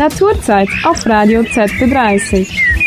Naturzeit auf Radio ZB30.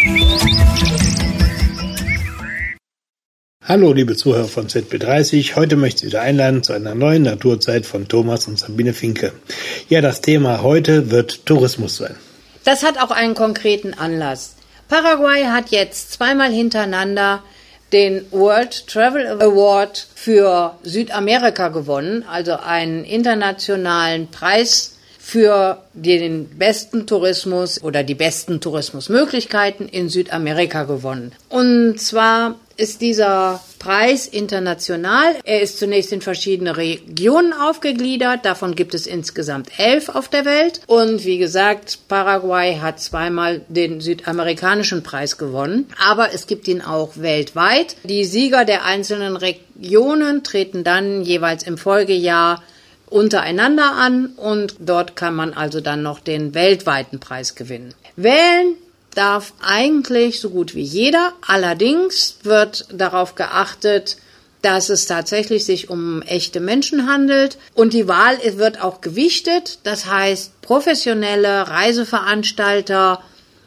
Hallo liebe Zuhörer von ZB30, heute möchte ich wieder einladen zu einer neuen Naturzeit von Thomas und Sabine Finke. Ja, das Thema heute wird Tourismus sein. Das hat auch einen konkreten Anlass. Paraguay hat jetzt zweimal hintereinander den World Travel Award für Südamerika gewonnen, also einen internationalen Preis für den besten Tourismus oder die besten Tourismusmöglichkeiten in Südamerika gewonnen. Und zwar ist dieser Preis international. Er ist zunächst in verschiedene Regionen aufgegliedert. Davon gibt es insgesamt 11 auf der Welt. Und wie gesagt, Paraguay hat zweimal den südamerikanischen Preis gewonnen. Aber es gibt ihn auch weltweit. Die Sieger der einzelnen Regionen treten dann jeweils im Folgejahr untereinander an und dort kann man also dann noch den weltweiten Preis gewinnen. Wählen darf eigentlich so gut wie jeder. Allerdings wird darauf geachtet, dass es tatsächlich sich um echte Menschen handelt und die Wahl wird auch gewichtet. Das heißt, professionelle Reiseveranstalter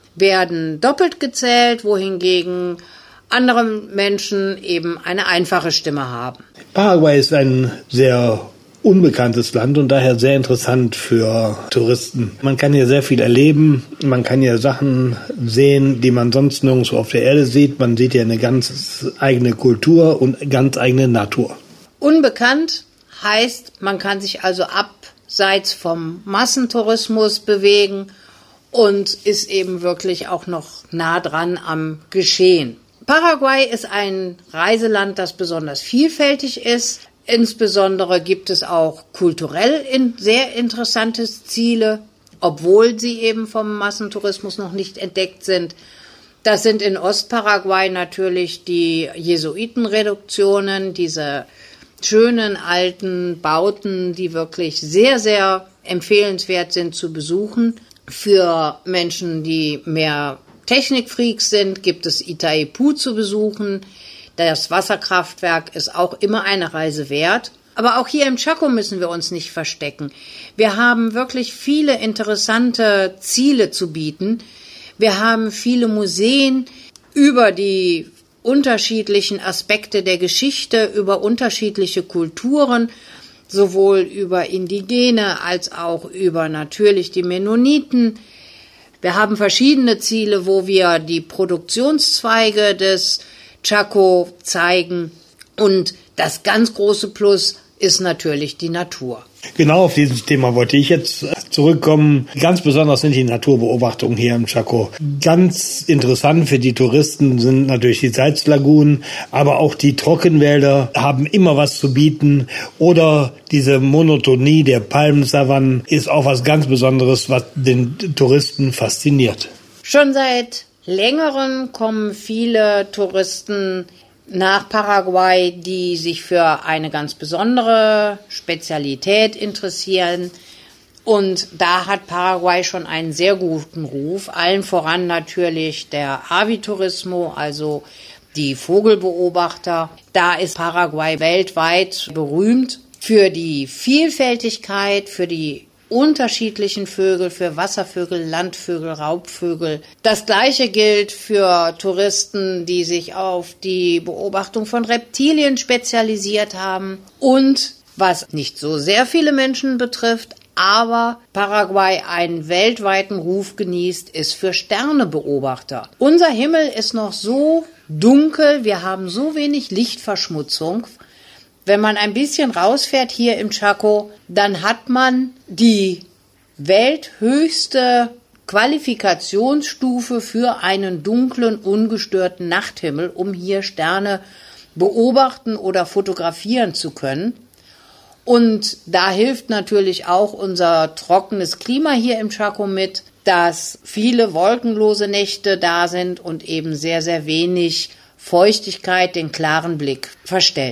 werden doppelt gezählt, wohingegen andere Menschen eben eine einfache Stimme haben. Paraguay ist ein sehr unbekanntes Land und daher sehr interessant für Touristen. Man kann hier sehr viel erleben, man kann hier Sachen sehen, die man sonst nirgendwo auf der Erde sieht. Man sieht hier eine ganz eigene Kultur und ganz eigene Natur. Unbekannt heißt, man kann sich also abseits vom Massentourismus bewegen und ist eben wirklich auch noch nah dran am Geschehen. Paraguay ist ein Reiseland, das besonders vielfältig ist. Insbesondere gibt es auch kulturell sehr interessante Ziele, obwohl sie eben vom Massentourismus noch nicht entdeckt sind. Das sind in Ostparaguay natürlich die Jesuitenreduktionen, diese schönen alten Bauten, die wirklich sehr, sehr empfehlenswert sind zu besuchen. Für Menschen, die mehr Technikfreaks sind, gibt es Itaipu zu besuchen. Das Wasserkraftwerk ist auch immer eine Reise wert. Aber auch hier im Chaco müssen wir uns nicht verstecken. Wir haben wirklich viele interessante Ziele zu bieten. Wir haben viele Museen über die unterschiedlichen Aspekte der Geschichte, über unterschiedliche Kulturen, sowohl über Indigene als auch über natürlich die Mennoniten. Wir haben verschiedene Ziele, wo wir die Produktionszweige des Chaco zeigen und das ganz große Plus ist natürlich die Natur. Genau auf dieses Thema wollte ich jetzt zurückkommen. Ganz besonders sind die Naturbeobachtungen hier im Chaco. Ganz interessant für die Touristen sind natürlich die Salzlagunen, aber auch die Trockenwälder haben immer was zu bieten. Oder diese Monotonie der Palmensavannen ist auch was ganz Besonderes, was den Touristen fasziniert. Schon seit längerem kommen viele Touristen nach Paraguay, die sich für eine ganz besondere Spezialität interessieren. Und da hat Paraguay schon einen sehr guten Ruf. Allen voran natürlich der Aviturismo, also die Vogelbeobachter. Da ist Paraguay weltweit berühmt für die Vielfältigkeit, für die unterschiedlichen Vögel, für Wasservögel, Landvögel, Raubvögel. Das Gleiche gilt für Touristen, die sich auf die Beobachtung von Reptilien spezialisiert haben. Und was nicht so sehr viele Menschen betrifft, aber Paraguay einen weltweiten Ruf genießt, ist für Sternebeobachter. Unser Himmel ist noch so dunkel, wir haben so wenig Lichtverschmutzung. Wenn man ein bisschen rausfährt hier im Chaco, dann hat man die welthöchste Qualifikationsstufe für einen dunklen, ungestörten Nachthimmel, um hier Sterne beobachten oder fotografieren zu können. Und da hilft natürlich auch unser trockenes Klima hier im Chaco mit, dass viele wolkenlose Nächte da sind und eben sehr, sehr wenig Feuchtigkeit den klaren Blick verstellt.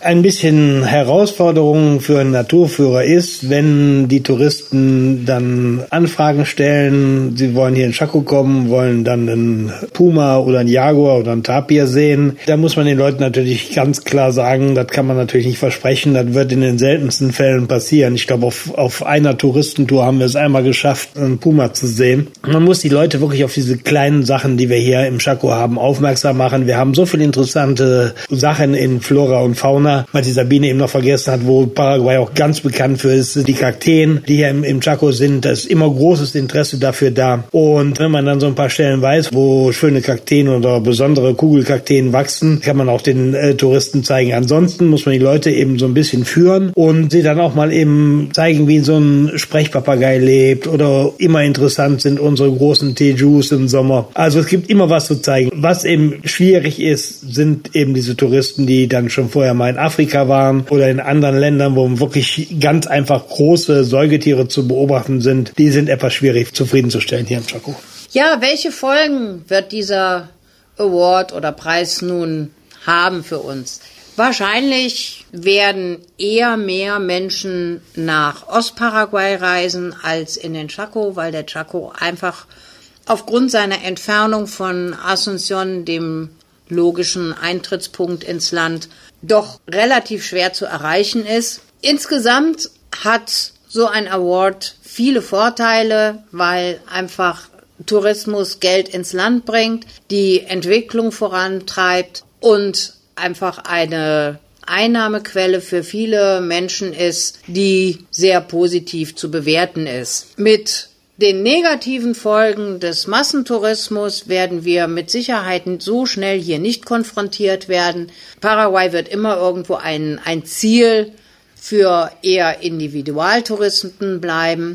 ein bisschen Herausforderung für einen Naturführer ist, wenn die Touristen dann Anfragen stellen, sie wollen hier in Chaco kommen, wollen dann einen Puma oder einen Jaguar oder einen Tapir sehen. Da muss man den Leuten natürlich ganz klar sagen, das kann man natürlich nicht versprechen, das wird in den seltensten Fällen passieren. Ich glaube, auf einer Touristentour haben wir es einmal geschafft, einen Puma zu sehen. Man muss die Leute wirklich auf diese kleinen Sachen, die wir hier im Chaco haben, aufmerksam machen. Wir haben so viele interessante Sachen in Flora und Fauna, weil die Sabine eben noch vergessen hat, wo Paraguay auch ganz bekannt für ist, die Kakteen, die hier im Chaco sind. Da ist immer großes Interesse dafür da. Und wenn man dann so ein paar Stellen weiß, wo schöne Kakteen oder besondere Kugelkakteen wachsen, kann man auch den Touristen zeigen. Ansonsten muss man die Leute eben so ein bisschen führen und sie dann auch mal eben zeigen, wie so ein Sprechpapagei lebt, oder immer interessant sind unsere großen Tejus im Sommer. Also es gibt immer was zu zeigen. Was eben schwierig ist, sind eben diese Touristen, die dann schon vorher mal in Afrika waren oder in anderen Ländern, wo wirklich ganz einfach große Säugetiere zu beobachten sind. Die sind etwas schwierig zufriedenzustellen hier im Chaco. Ja, welche Folgen wird dieser Award oder Preis nun haben für uns? Wahrscheinlich werden eher mehr Menschen nach Ostparaguay reisen als in den Chaco, weil der Chaco einfach aufgrund seiner Entfernung von Asunción, dem logischen Eintrittspunkt ins Land, doch relativ schwer zu erreichen ist. Insgesamt hat so ein Award viele Vorteile, weil einfach Tourismus Geld ins Land bringt, die Entwicklung vorantreibt und einfach eine Einnahmequelle für viele Menschen ist, die sehr positiv zu bewerten ist. Mit den negativen Folgen des Massentourismus werden wir mit Sicherheit so schnell hier nicht konfrontiert werden. Paraguay wird immer irgendwo ein Ziel für eher Individualtouristen bleiben.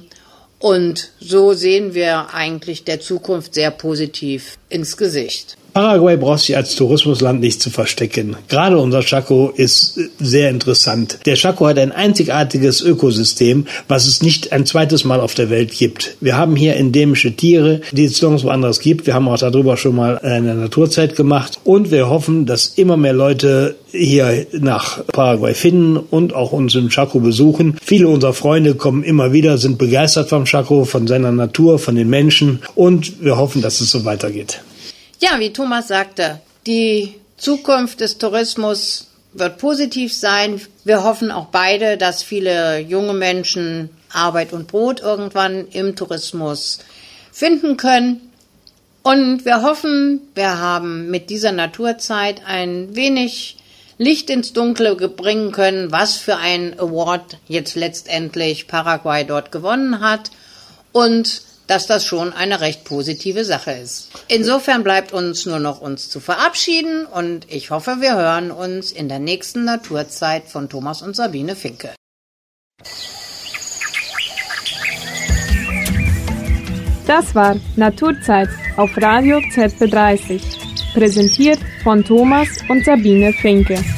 Und so sehen wir eigentlich der Zukunft sehr positiv ins Gesicht. Paraguay braucht sich als Tourismusland nicht zu verstecken. Gerade unser Chaco ist sehr interessant. Der Chaco hat ein einzigartiges Ökosystem, was es nicht ein zweites Mal auf der Welt gibt. Wir haben hier endemische Tiere, die es nirgendwo anderes gibt. Wir haben auch darüber schon mal eine Naturzeit gemacht. Und wir hoffen, dass immer mehr Leute hier nach Paraguay finden und auch uns im Chaco besuchen. Viele unserer Freunde kommen immer wieder, sind begeistert vom Chaco, von seiner Natur, von den Menschen. Und wir hoffen, dass es so weitergeht. Ja, wie Thomas sagte, die Zukunft des Tourismus wird positiv sein. Wir hoffen auch beide, dass viele junge Menschen Arbeit und Brot irgendwann im Tourismus finden können. Und wir hoffen, wir haben mit dieser Naturzeit ein wenig Licht ins Dunkle bringen können, was für ein Award jetzt letztendlich Paraguay dort gewonnen hat. Und dass das schon eine recht positive Sache ist. Insofern bleibt uns nur noch uns zu verabschieden und ich hoffe, wir hören uns in der nächsten Naturzeit von Thomas und Sabine Finke. Das war Naturzeit auf Radio ZB30, präsentiert von Thomas und Sabine Finke.